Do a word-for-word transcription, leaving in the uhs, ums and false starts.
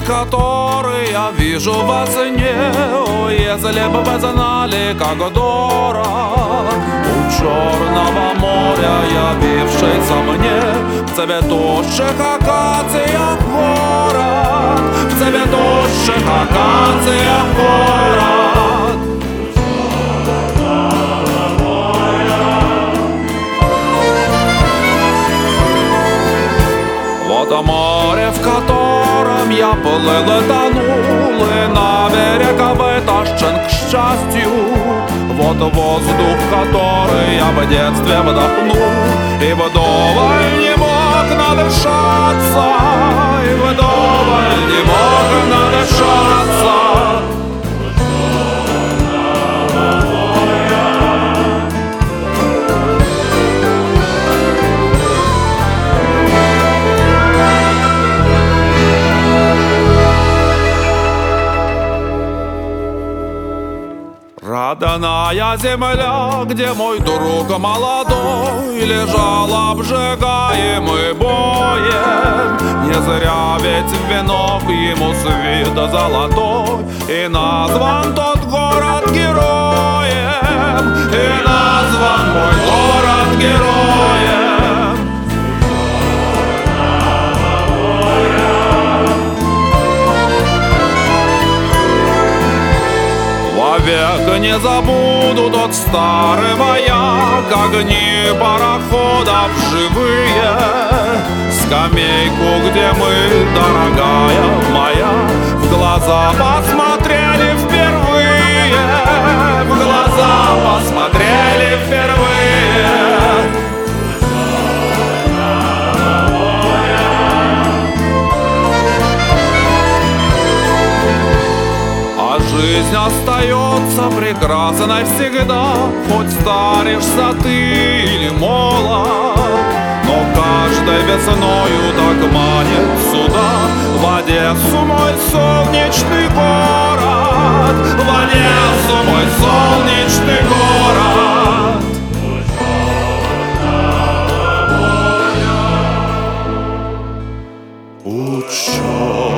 который я вижу во сне. О, если бы вы знали, как дорог у черного моря явившийся мне в цветущих акациях город, в цветущих акациях город. Вот море, в котором я плыл и тонул, и на берег вытащен к счастью. Вот воздух, который я в детстве вдохнул, и вдоволь не мог надышаться, и вдоволь не мог надышаться. Родная земля, где мой друг молодой лежал обжигаемый боем. Не зря ведь венок ему свита золотой, и назван тот город героем, и назван мой город героем. Век не забуду тот старый маяк, огни пароходов живые, скамейку, где мы, дорогая моя, в глаза посмотрели впервые, в глаза посмотрели впервые. Жизнь остается прекрасной всегда, хоть старишься ты или молод. Но каждой весною так манит сюда, в Одессу мой солнечный город, в Одессу мой солнечный город. У черного моря, у черного